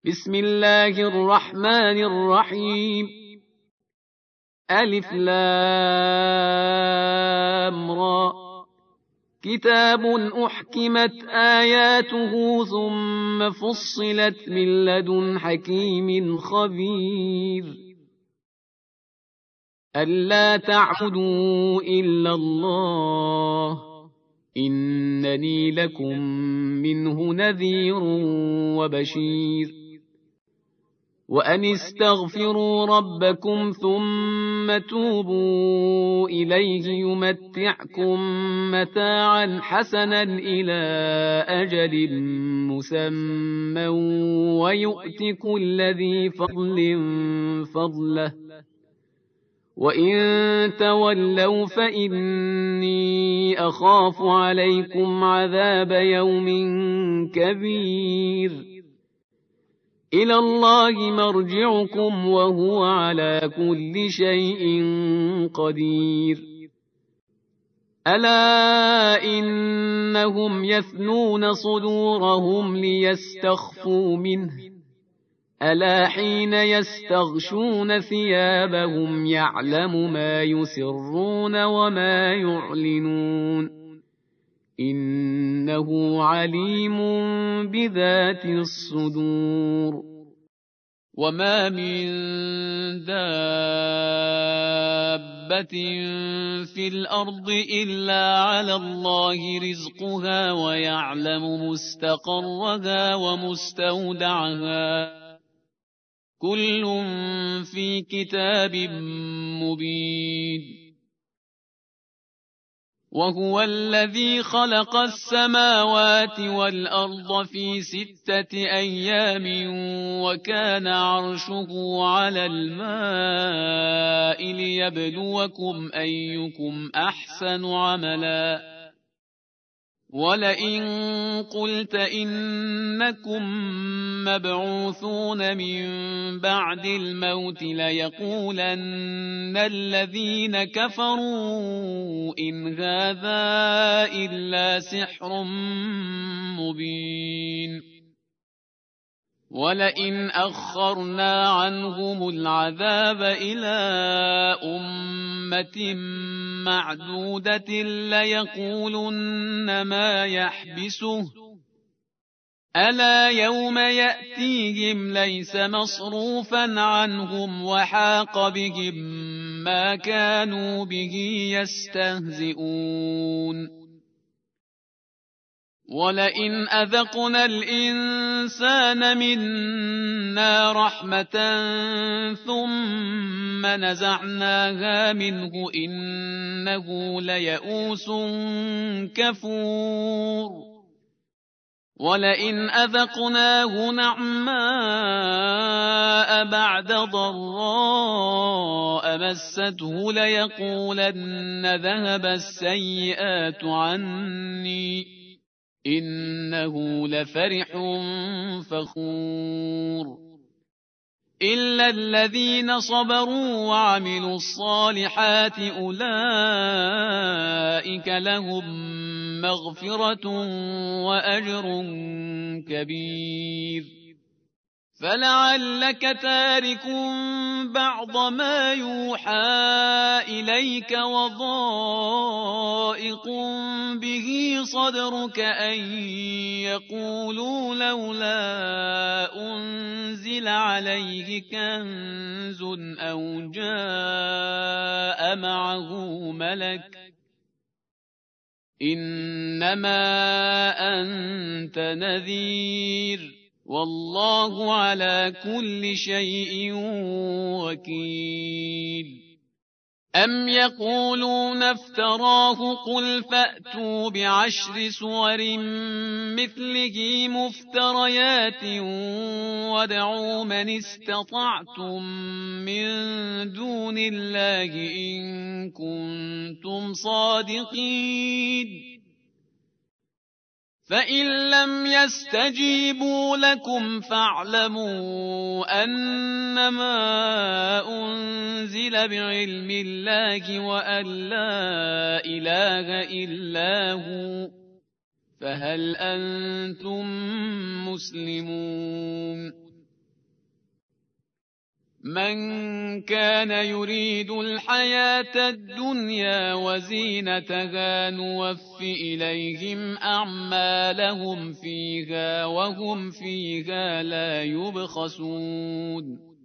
بسم الله الرحمن الرحيم ألف لام را كتاب أحكمت آياته ثم فصلت من لدن حكيم خبير ألا تعبدوا إلا الله إنني لكم منه نذير وبشير وأن استغفروا ربكم ثم توبوا إليه يمتعكم متاعا حسنا إلى أجل مسمى ويؤت كل ذي فضل فضله وإن تولوا فإني أخاف عليكم عذاب يوم كبير إلى الله مرجعكم وهو على كل شيء قدير ألا إنهم يثنون صدورهم ليستخفوا منه ألا حين يستغشون ثيابهم يعلم ما يسرون وما يعلنون إنه عليم بذات الصدور وما من دابة في الأرض إلا على الله رزقها ويعلم مستقرها ومستودعها كل في كتاب مبين وهو الذي خلق السماوات والأرض في 6 أيام وكان عرشه على الماء ليبلوكم أيكم أحسن عملا ولئن قلت إنكم مبعوثون من بعد الموت ليقولن الذين كفروا إن هذا إلا سحر مبين ولئن أخرنا عنهم العذاب إلى أمة معدودة ليقولن ما يحبسه ألا يوم يأتيهم ليس مصروفا عنهم وحاق بهم ما كانوا به يستهزئون ولئن أذقنا الإنسان منا رحمة ثم نزعناها منه إنه ليئوس كفور ولئن أذقناه نعماء بعد ضراء مسته ليقولن ذهب السيئات عني إنه لفرح فخور إلا الذين صبروا وعملوا الصالحات أولئك لهم مغفرة وأجر كبير فلعلك تارك بعض ما يوحى إليك وضائق به صدرك أن يقولوا لولا أنزل عليه كنز أو جاء معه ملك إنما أنت نذير والله على كل شيء وكيل أم يقولون افتراه قل فأتوا ب10 سور مثله مفتريات وادعوا من استطعتم من دون الله إن كنتم صادقين فإن لم يستجيبوا لكم فاعلموا أنما أنزل بعلم الله وأن لا إله إلا هو فهل أنتم مسلمون من كان يريد الحياة الدنيا وزينتها نوف إليهم أعمالهم فيها وهم فيها لا يبخسون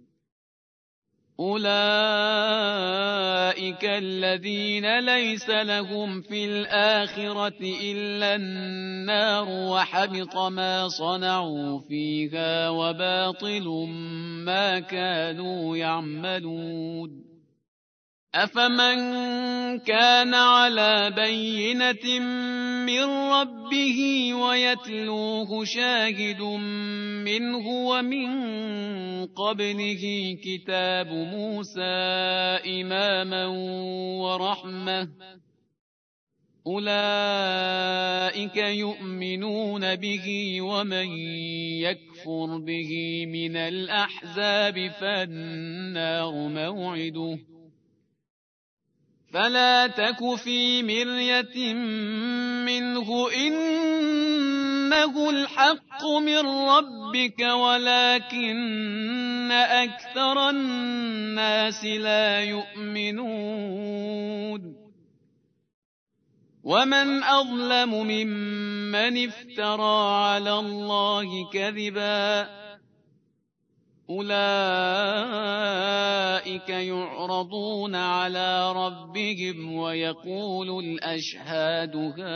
أولئك الذين ليس لهم في الآخرة إلا النار وحبط ما صنعوا فيها وباطل ما كانوا يعملون أفمن كان على بينة من ربه ويتلوه شاهد منه ومن قبله كتاب موسى إماما ورحمة أولئك يؤمنون به ومن يكفر به من الأحزاب فالنار موعده فلا تك في مرية منه إنه الحق من ربك ولكن أكثر الناس لا يؤمنون ومن أظلم ممن افترى على الله كذبا أولئك يعرضون على ربهم ويقول الأشهاد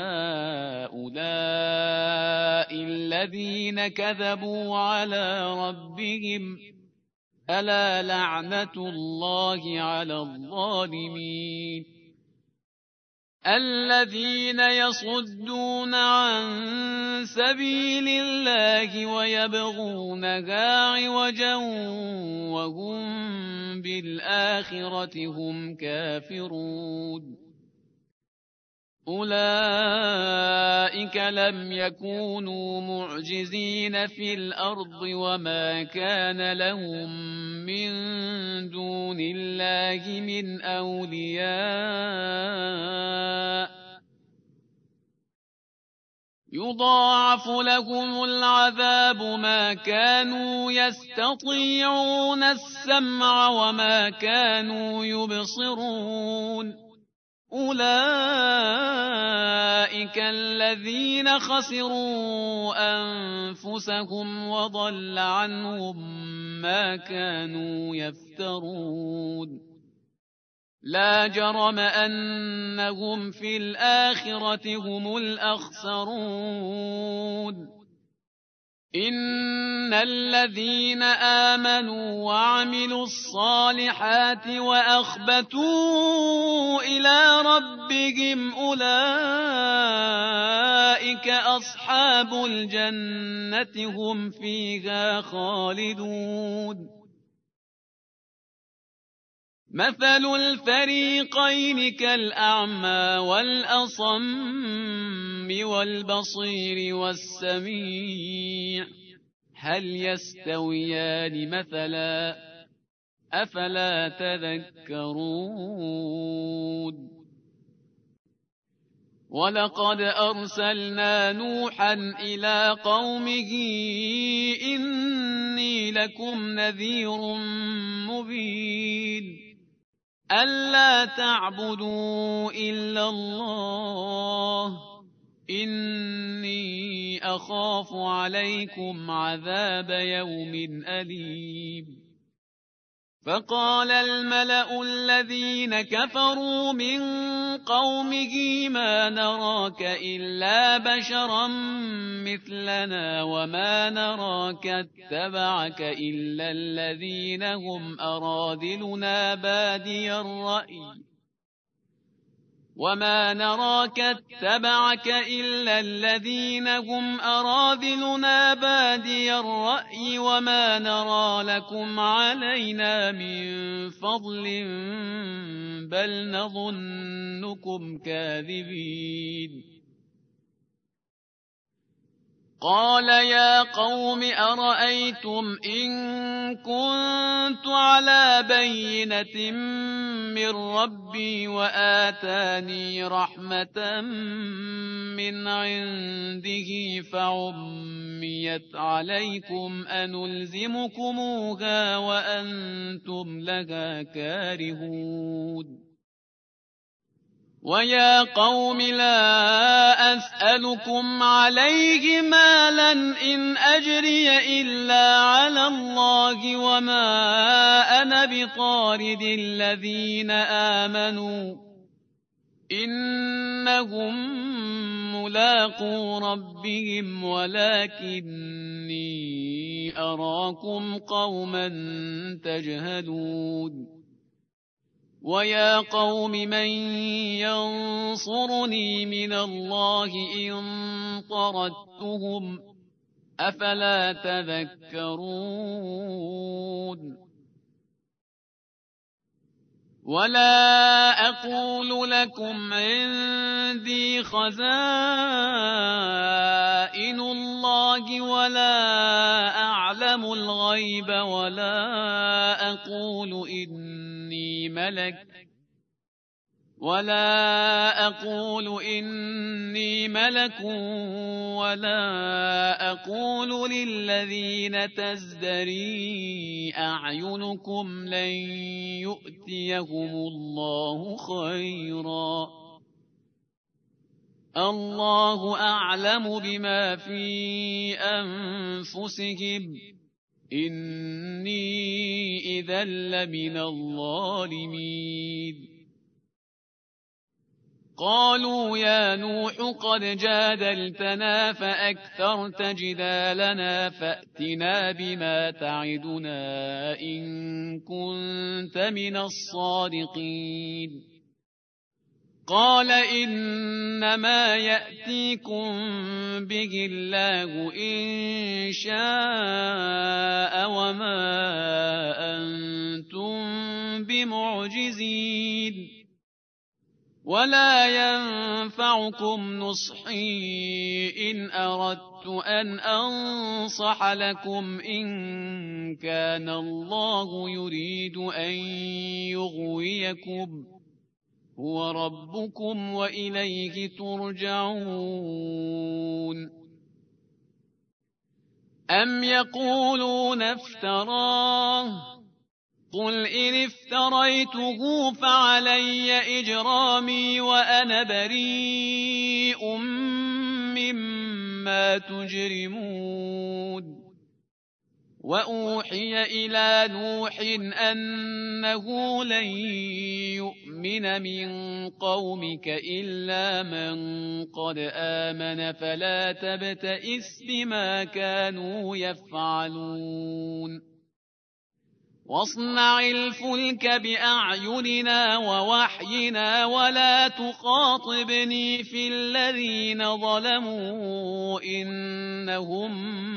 هؤلاء الذين كذبوا على ربهم ألا لعنة الله على الظالمين الذين يصدون عن سبيل الله ويبغونها عوجا وهم بالآخرة هم كافرون أولئك لم يكونوا معجزين في الأرض وما كان لهم من دون الله من أولياء يضاعف لهم العذاب ما كانوا يستطيعون السمع وما كانوا يبصرون أولئك الذين خسروا أنفسهم وضل عنهم ما كانوا يفترون لا جرم أنهم في الآخرة هم الأخسرون إن الذين آمنوا وعملوا الصالحات وأخبتوا إلى ربهم أولئك أصحاب الجنة هم فيها خالدون مثل الفريقين كالأعمى والأصم والبصير والسميع هل يستويان مثلا أفلا تذكرون ولقد أرسلنا نوحا إلى قومه إني لكم نذير مبين ألا تعبدوا إلا الله إني أخاف عليكم عذاب يوم أليم فقال الملأ الذين كفروا من قومه ما نراك إلا بشرا مثلنا وما نراك اتبعك إلا الذين هم أراذلنا بادي الرأي وما نراك اتبعك إلا الذين هم أراذلنا بادي الرأي وما نرى لكم علينا من فضل بل نظنكم كاذبين قال يا قوم أرأيتم إن كنت على بينة من ربي وآتاني رحمة من عنده فعميت عليكم أنلزمكموها وأنتم لها كارهون ويا قوم لا أسألكم عليه مالا إن أجري إلا على الله وما أنا بطارد الذين آمنوا إنهم ملاقو ربهم ولكني أراكم قوما تجهلون ويا قوم من ينصرني من الله إن طردتهم أفلا تذكرون ولا أقول لكم عندي خزائن الله ولا أعلم الغيب ولا أقول إني ملك ولا أقول للذين تزدري أعينكم لن يؤتيهم الله خيرا الله أعلم بما في أنفسهم إني إذا لمن الظالمين قالوا يا نوح قد جادلتنا فأكثرت جدالنا فأتنا بما تعدنا إن كنت من الصادقين قال إنما يأتيكم به الله إن شاء وما أنتم بمعجزين ولا ينفعكم نصحي إن أردت أن أنصح لكم إن كان الله يريد أن يغويكم هو ربكم وإليه ترجعون أم يقولون افتراه قل إن افتريته فعلي إجرامي وأنا بريء مما تجرمون وأوحي إلى نوح أنه لن يؤمن من قومك إلا من قد آمن فلا تبتئس بما كانوا يفعلون واصنع الفلك بأعيننا ووحينا ولا تخاطبني في الذين ظلموا إنهم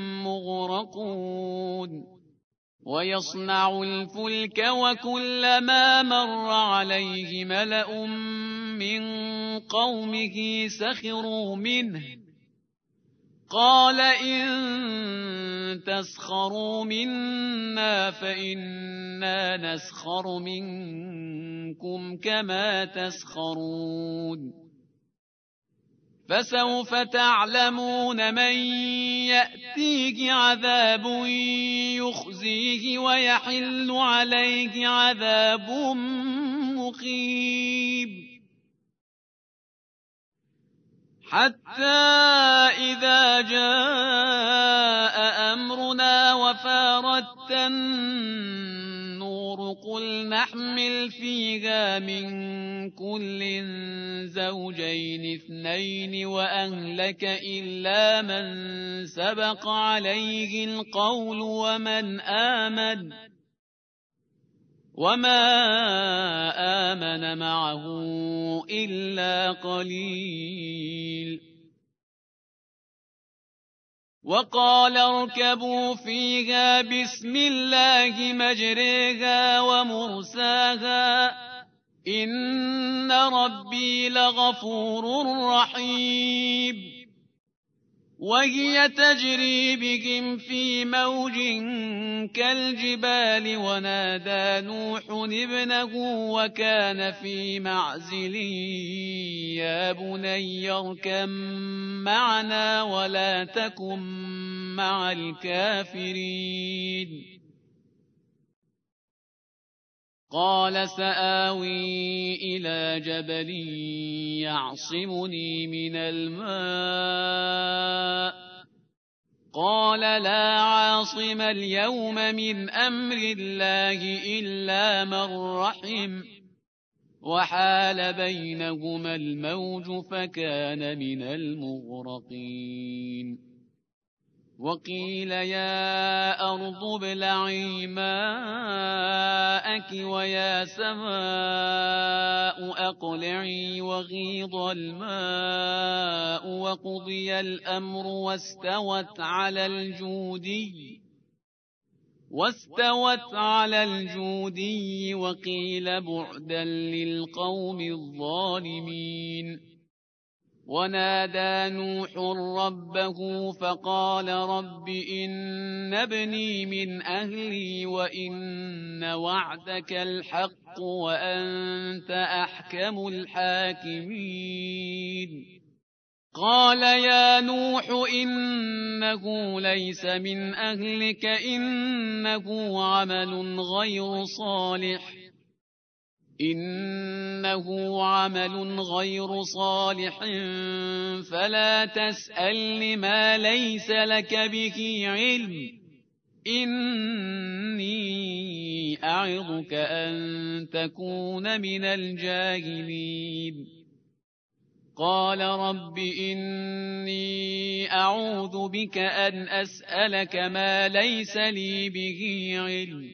مغرقون ويصنع الفلك وكلما مر عليه ملأ من قومه سخروا منه قال إن تسخروا منا فإنا نسخر منكم كما تسخرون فسوف تعلمون من يأتيه عذاب يخزيه ويحل عليه عذاب مقيم حتى إذا جاء أمرنا وفارت النور قل نحمل فيها من كل زوجين اثنين وأهلك إلا من سبق عليه القول وما آمن معه إلا قليل وقال اركبوا فيها بسم الله مجريها ومرساها إن ربي لغفور رحيم وهي تجري بهم في موج كالجبال ونادى نوح ابنه وكان في معزل يا بني اركب معنا ولا تكن مع الكافرين قال سآوي إلى جبل يعصمني من الماء قال لا عاصم اليوم من أمر الله إلا من رحم وحال بينهما الموج فكان من المغرقين وقيل يا أرض ابلعي ماءك ويا سماء أقلعي وغيض الماء وقضي الأمر واستوت على الجودي وقيل بعدا للقوم الظالمين ونادى نوح ربه فقال رب إن ابني من أهلي وإن وعدك الحق وأنت أحكم الحاكمين قال يا نوح إنه ليس من أهلك إنه عمل غير صالح فلا تسأل ما ليس لك به علم إني أعظك أن تكون من الجاهلين قال رب إني أعوذ بك أن أسألك ما ليس لي به علم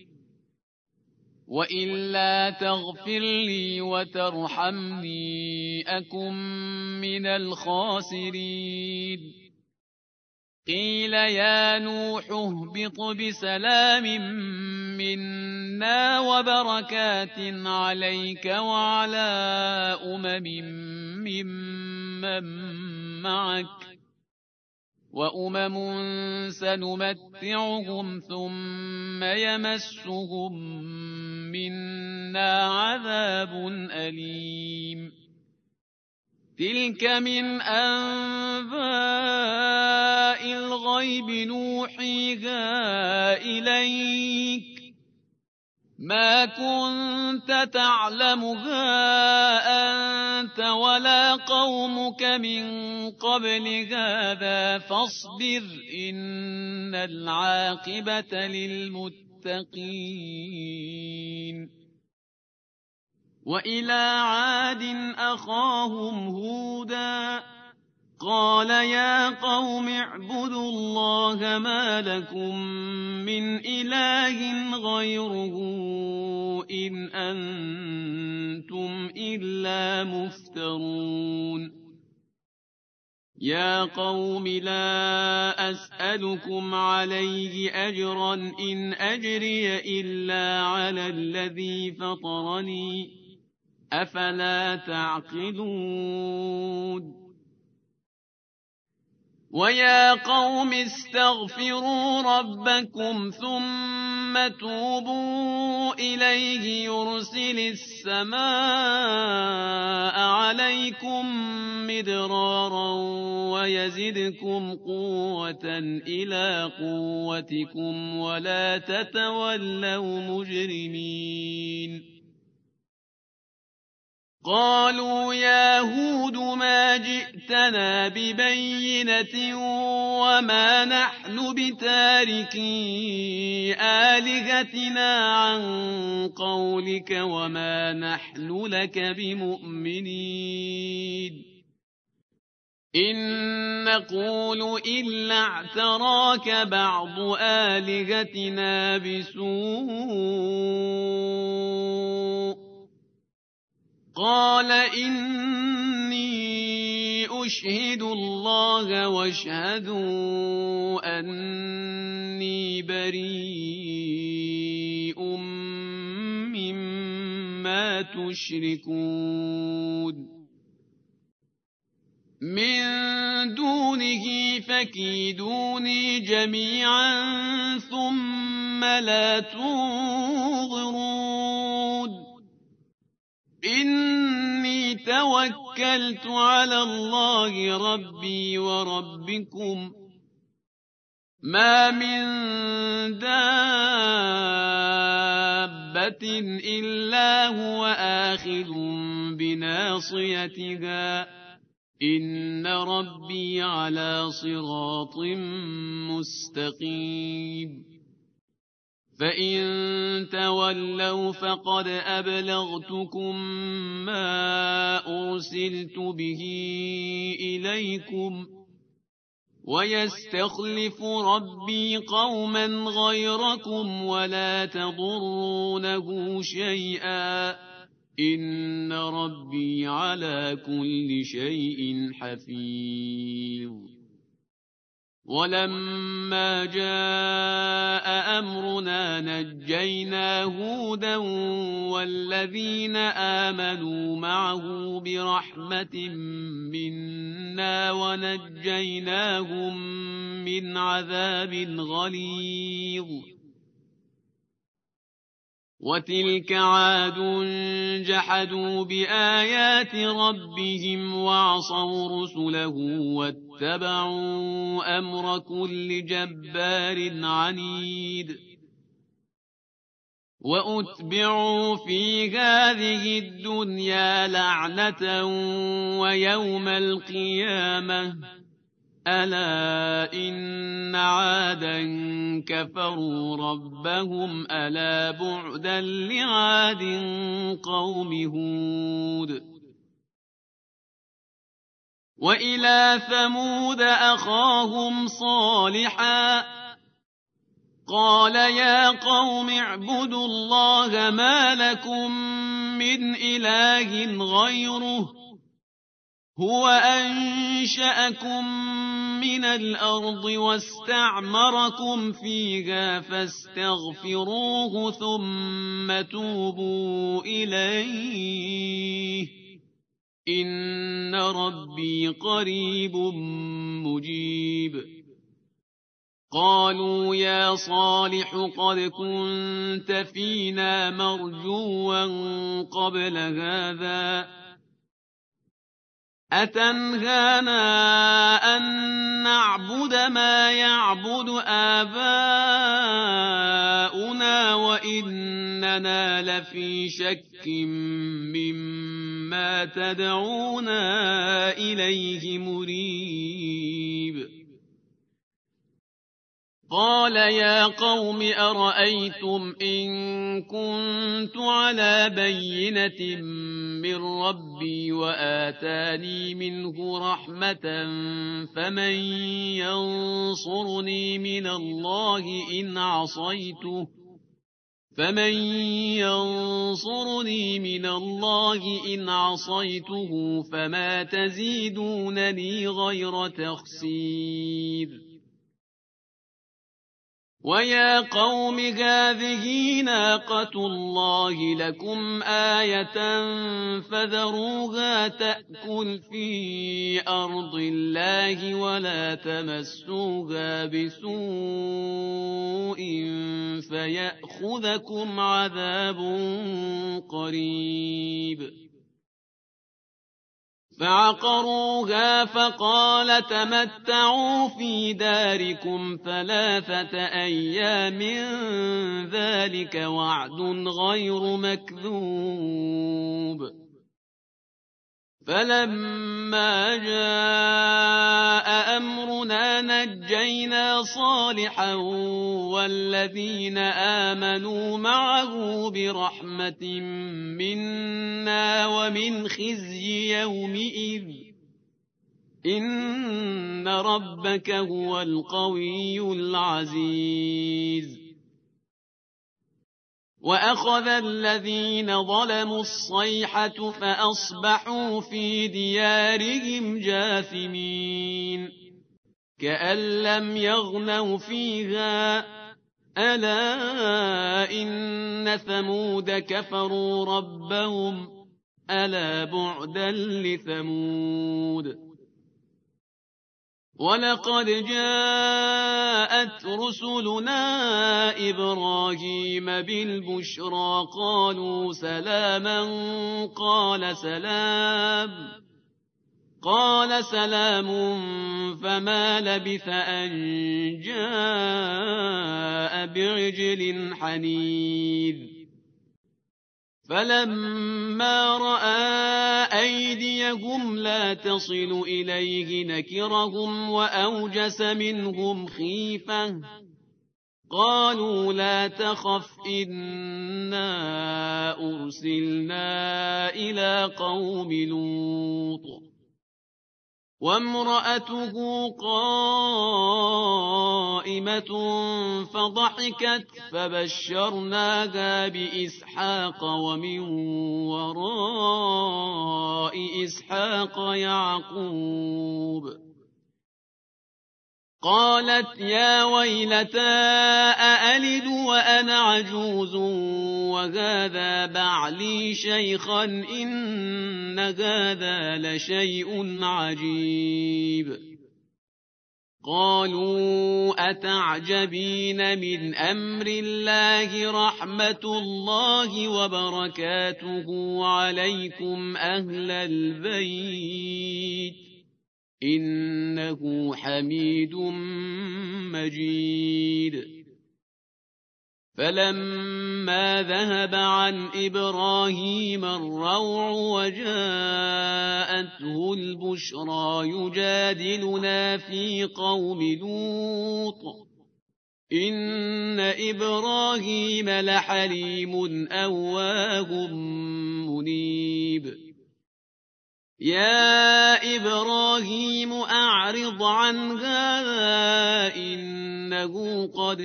وإلا تغفر لي وترحمني أكن من الخاسرين قيل يا نوح اهبط بسلام منا وبركات عليك وعلى ممن معك وأمم سنمتعهم ثم يمسهم منا عذاب أليم تلك من أنباء الغيب نوحيها إليك ما كنت تعلمها أنت ولا قومك من قبل هذا فاصبر إن العاقبة للمتقين وإلى عاد أخاهم هودا قال يا قوم اعبدوا الله ما لكم من إله غيره إن أنتم إلا مفترون يا قوم لا أسألكم عليه أجرا إن أجري إلا على الذي فطرني أفلا تعقلون ويا قوم استغفروا ربكم ثم توبوا إليه يرسل السماء عليكم مدرارا ويزدكم قوة إلى قوتكم ولا تتولوا مجرمين قالوا يا هود ما جئتنا ببينة وما نحن بتاركي آلهتنا عن قولك وما نحن لك بمؤمنين إن نقول إلا اعتراك بعض آلهتنا بسوء قال إني أشهد الله واشهدوا أني بريء مما تشركون من دونه دونه فكيدوني جميعا ثم لا تنظرون إني توكلت على الله ربي وربكم ما من دابة إلا هو آخذ بناصيتها إن ربي على صراط مستقيم فإن تولوا فقد أبلغتكم ما أرسلت به إليكم ويستخلف ربي قوما غيركم ولا تضرونه شيئا إن ربي على كل شيء حفيظ ولما جاء أمرنا نجينا هودا والذين آمنوا معه برحمة منا ونجيناهم من عذاب غليظ وتلك عاد جحدوا بآيات ربهم وعصوا رسله واتبعوا أمر كل جبار عنيد وأتبعوا في هذه الدنيا لعنة ويوم القيامة ألا إن عادا كفروا ربهم ألا بعدا لعاد قوم هود وإلى ثمود أخاهم صالحا قال يا قوم اعبدوا الله ما لكم من إله غيره هو أنشأكم من الأرض واستعمركم فيها فاستغفروه ثم توبوا إليه إن ربي قريب مجيب قالوا يا صالح قد كنت فينا مرجوا قبل هذا أتنهانا أن نعبد ما يعبد آباؤنا وإننا لفي شك مما تدعونا إليه مريب قال يا قوم أرأيتم إن كنت على بينة من ربي وآتاني منه رحمة فمن ينصرني من الله إن عصيته فما تزيدونني غير تخسير ويا قوم هذه ناقة الله لكم آية فذروها تأكل في أرض الله ولا تمسوها بسوء فيأخذكم عذاب قريب فعقروها فقال تمتعوا في داركم 3 أيام ذلك وعد غير مكذوب فلما جاء أمرنا نجينا صالحا والذين آمنوا معه برحمة منا ومن خزي يومئذ إن ربك هو القوي العزيز وأخذ الذين ظلموا الصيحة فأصبحوا في ديارهم جاثمين كأن لم يغنوا فيها ألا إن ثمود كفروا ربهم ألا بعدا لثمود ولقد جاءت رسلنا إبراهيم بالبشرى قالوا سلاما قال سلام فما لبث أن جاء بعجل حنيذ فلما رأى أيديهم لا تصل إليه نكرهم وأوجس منهم خيفة قالوا لا تخف إنا أرسلنا إلى قوم لوط وامرأته قائمة فضحكت فبشرناها بإسحاق ومن وراء إسحاق يعقوب قالت يا ويلتى أألد وأنا عجوز وهذا بعلي شيخا إن هذا لشيء عجيب قالوا أتعجبين من أمر الله رحمة الله وبركاته عليكم أهل البيت إنه حميد مجيد فلما ذهب عن إبراهيم الروع وجاءته البشرى يجادلنا في قوم لوط إن إبراهيم لحليم أواه منيب يا إبراهيم أعرض عن هذا إنه قد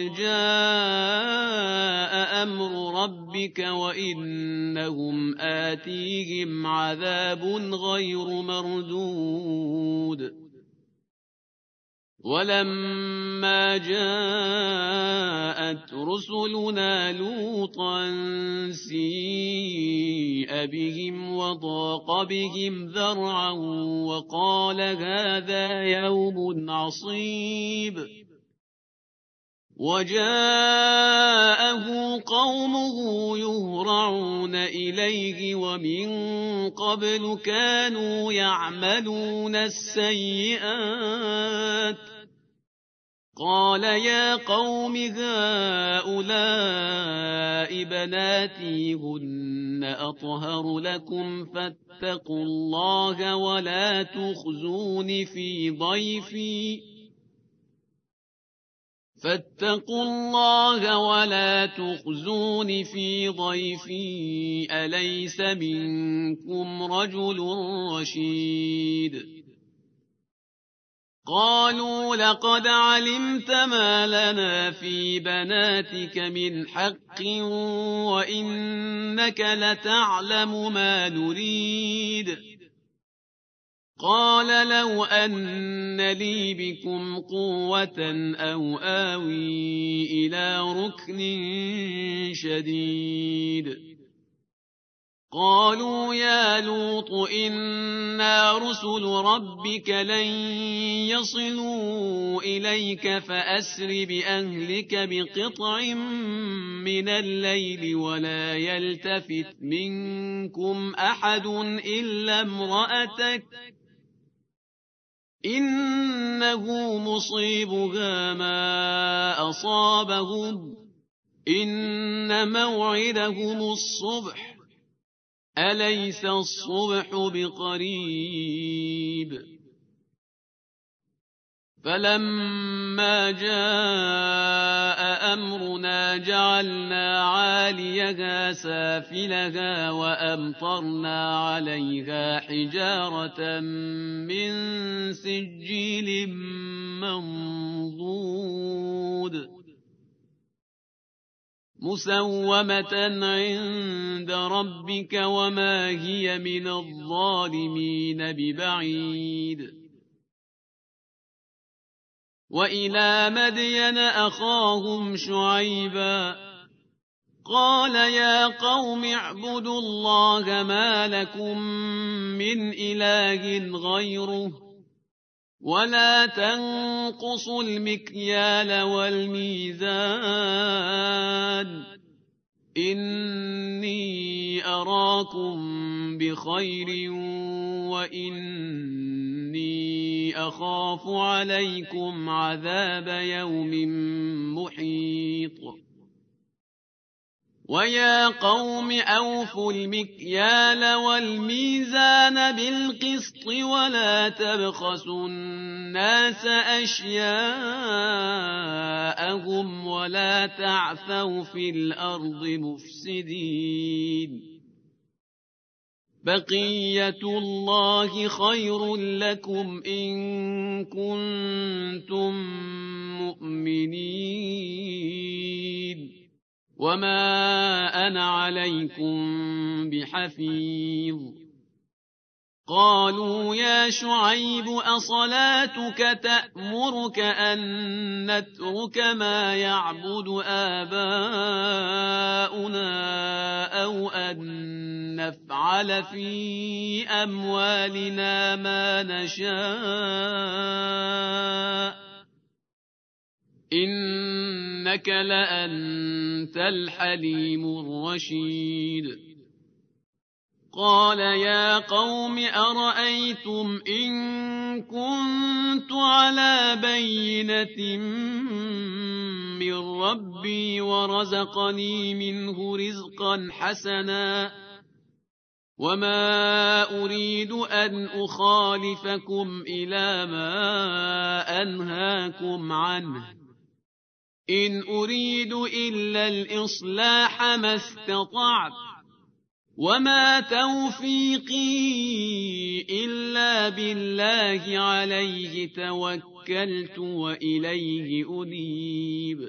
جاء أمر ربك وإنهم آتيهم عذاب غير مردود ولما جاءت رسلنا لوطا سيء بهم وضاق بهم ذرعا وقال هذا يوم عصيب وجاءه قومه يهرعون إليه ومن قبل كانوا يعملون السيئات قال يا قوم هؤلاء بناتي هن أطهر لكم فاتقوا الله ولا تخزون في ضيفي أليس منكم رجل رشيد قالوا لقد علمت ما لنا في بناتك من حق وإنك لتعلم ما نريد قال لو أن لي بكم قوة أو آوي إلى ركن شديد قالوا يا لوط إنا رسل ربك لن يصلوا إليك فأسر بأهلك بقطع من الليل ولا يلتفت منكم أحد إلا امرأتك إنه مصيبها ما أصابهم إن موعدهم الصبح أليس الصبح بقريب فلما جاء أمرنا جعلنا عاليها سافلها وأمطرنا عليها حجارة من سجيل منضود مسومة عند ربك وما هي من الظالمين ببعيد وإلى مدين أخاهم شعيبا قال يا قوم اعبدوا الله ما لكم من إله غيره ولا تنقصوا المكيال والميزان إني أراكم بخير وإني أخاف عليكم عذاب يوم محيط ويا قوم أوفوا المكيال والميزان بالقسط ولا تبخسوا الناس أشياءهم ولا تعثوا في الأرض مفسدين بقية الله خير لكم إن كنتم مؤمنين وما أنا عليكم بحفيظ قالوا يا شعيب أصلاتك تأمرك أن نترك ما يعبد آباؤنا أو أن نفعل في أموالنا ما نشاء إنك لأنت الحليم الرشيد قال يا قوم أرأيتم إن كنت على بينة من ربي ورزقني منه رزقا حسنا وما أريد أن أخالفكم إلى ما أنهاكم عنه إن أريد إلا الإصلاح ما استطعت وما توفيقي إلا بالله عليه توكلت وإليه أنيب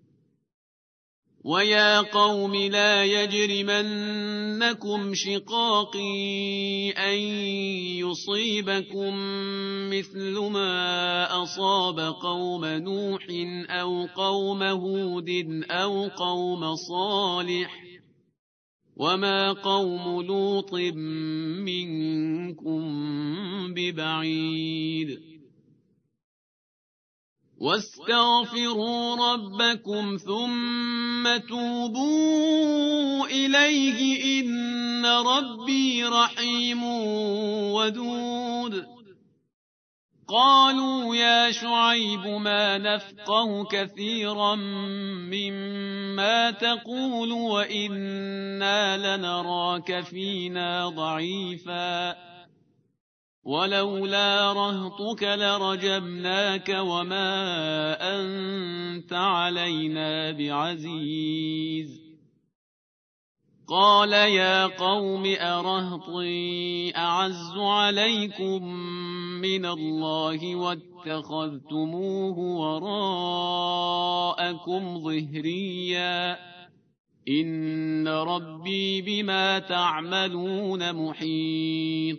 ويا قوم لا يجرمنكم شقاقي أن يصيبكم مثل ما أصاب قوم نوح أو قوم هود أو قوم صالح وما قوم لوط منكم ببعيد واستغفروا ربكم ثم توبوا إليه إن ربي رحيم ودود قالوا يا شعيب ما نفقه كثيرا مما تقول وإنا لنراك فينا ضعيفا ولولا رهطك لرجمناك وما أنت علينا بعزيز قال يا قوم أرهطي أعز عليكم من الله واتخذتموه وراءكم ظهريا إن ربي بما تعملون محيط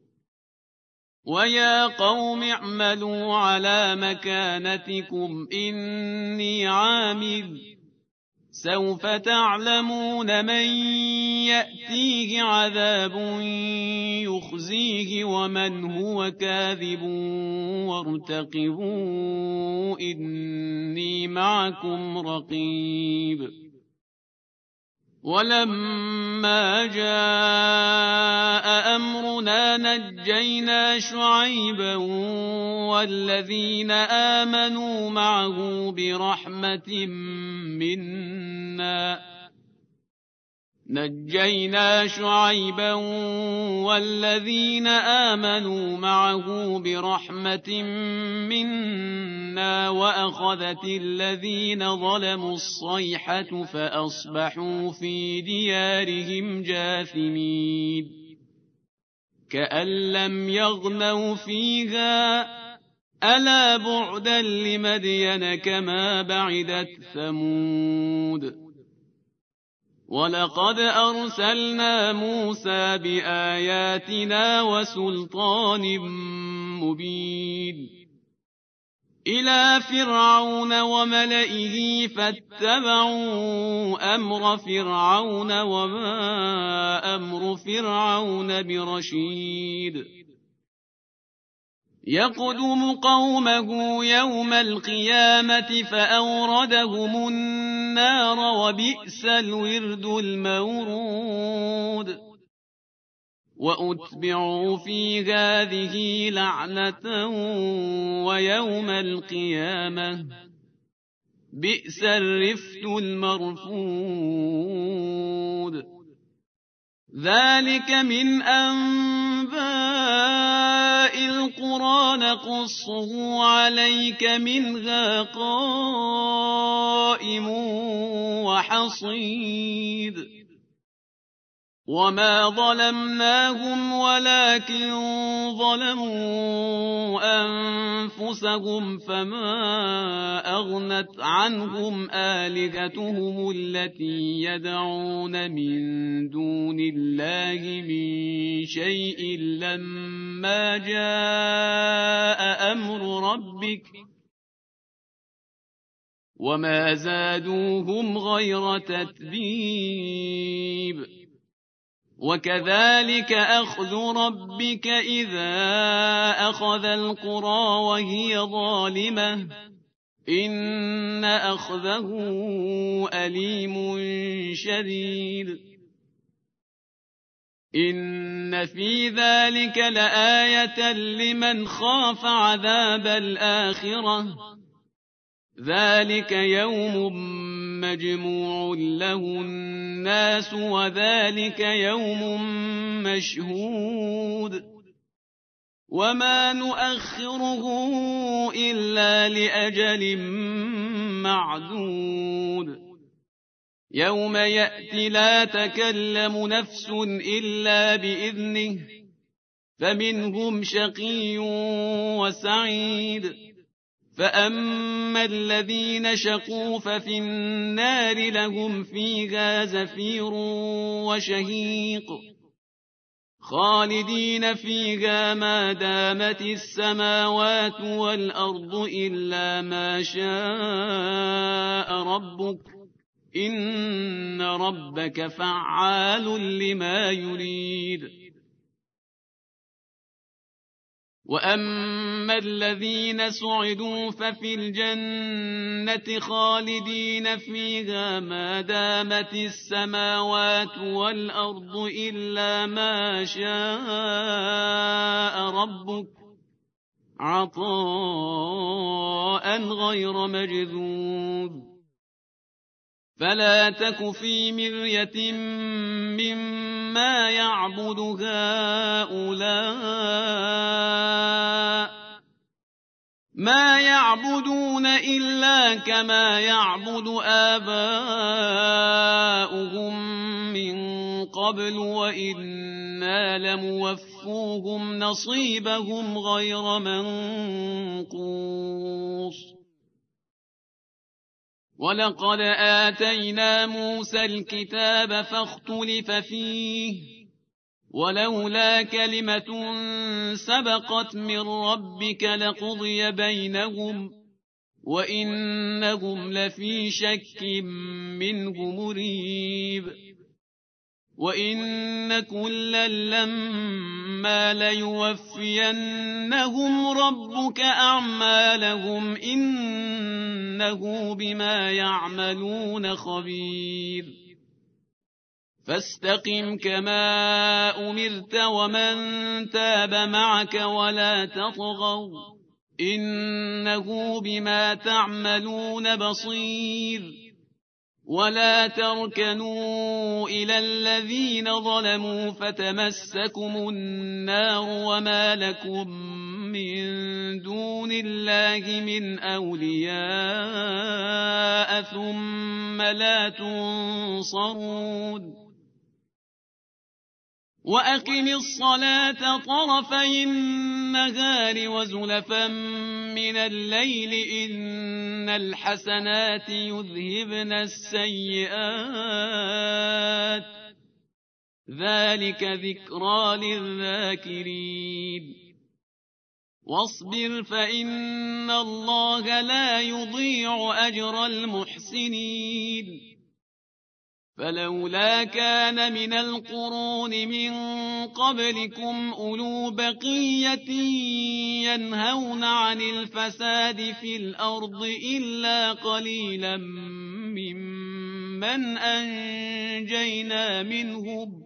ويا قوم اعملوا على مكانتكم إني عامل سوف تعلمون من يأتيه عذاب يخزيه ومن هو كاذب وارتقبوا إني معكم رقيب ولما جاء أمرنا نجينا شعيبا والذين آمنوا معه برحمة منا وأخذت الذين ظلموا الصيحة فأصبحوا في ديارهم جاثمين كأن لم يغنوا فيها ألا بعدا لمدين كما بعدت ثمود ولقد أرسلنا موسى بآياتنا وسلطان مبين إلى فرعون وملئه فاتبعوا أمر فرعون وما أمر فرعون برشيد يقدم قومه يوم القيامة فأوردهم النار وبئس الورد المورود وأتبعوا في هذه لعنة ويوم القيامة بئس الرفد المرفود ذلك من أنباء القرى نقصه عليك منها قائم وحصيد وما ظلمناهم ولكن ظلموا أنفسهم فما أغنت عنهم آلهتهم التي يدعون من دون الله من شيء لما جاء أمر ربك وما زادوهم غير تتبيب وكذلك أخذ ربك إذا أخذ القرى وهي ظالمة إن أخذه أليم شديد إن في ذلك لآية لمن خاف عذاب الآخرة ذلك يوم مجموع له الناس وذلك يوم مشهود وما نؤخره إلا لأجل معدود يوم يأتي لا تكلم نفس إلا بإذنه فمنهم شقي وسعيد فأما الذين شقوا ففي النار لهم فيها زفير وشهيق خالدين فيها ما دامت السماوات والأرض إلا ما شاء ربك إن ربك فعال لما يريد وأما الذين سعدوا ففي الجنة خالدين فيها ما دامت السماوات والأرض إلا ما شاء ربك عطاء غير مجذوذ فلا تك في مرية مما يعبد هؤلاء ما يعبدون إلا كما يعبد آباؤهم من قبل وإنا لموفوهم نصيبهم غير منقوص ولقد آتينا موسى الكتاب فاختلف فيه ولولا كلمة سبقت من ربك لقضي بينهم وإنهم لفي شك منه مريب وإن كلا لما ليوفينهم ربك أعمالهم إنه بما يعملون خبير فاستقم كما أمرت ومن تاب معك ولا تطغوا إنه بما تعملون بصير ولا تركنوا إلى الذين ظلموا فتمسكم النار وما لكم من دون الله من أولياء ثم لا تنصرون وأقم الصلاة طرفي النهار وزلفا من الليل إن الحسنات يذهبن السيئات ذلك ذكرى للذاكرين واصبر فإن الله لا يضيع أجر المحسنين فلولا كان من القرون من قبلكم أولو بقية ينهون عن الفساد في الأرض إلا قليلا ممن أنجينا منهم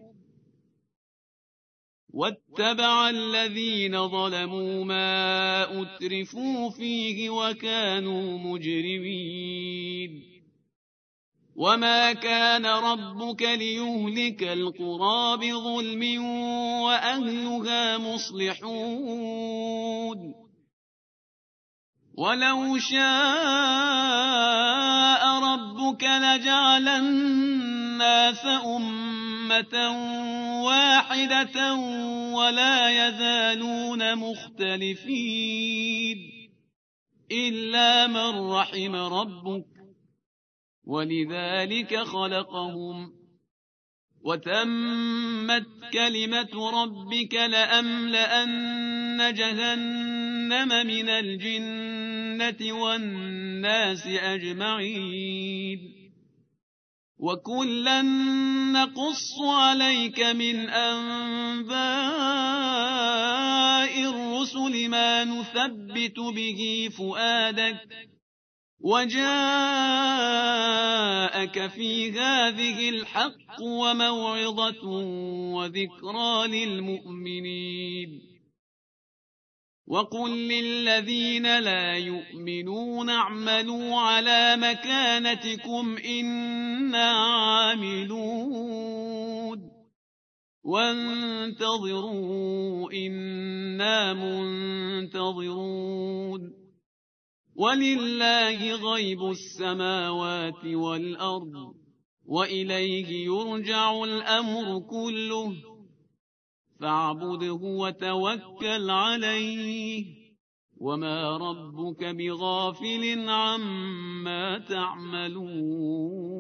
واتبع الذين ظلموا ما أترفوا فيه وكانوا مجرمين وما كان ربك ليهلك القرى بظلم وأهلها مصلحون ولو شاء ربك لجعل الناس أمة واحدة ولا يزالون مختلفين إلا من رحم ربك ولذلك خلقهم وتمت كلمة ربك لأملأن جهنم من الجنة والناس أجمعين وكلا نقص عليك من أنباء الرسل ما نثبت به فؤادك وجاءك في هذه الحق وموعظة وذكرى للمؤمنين وقل للذين لا يؤمنون اعملوا على مكانتكم إنا عاملون وانتظروا إنا منتظرون ولله غيب السماوات والأرض وإليه يرجع الأمر كله فاعبده وتوكل عليه وما ربك بغافل عما تعملون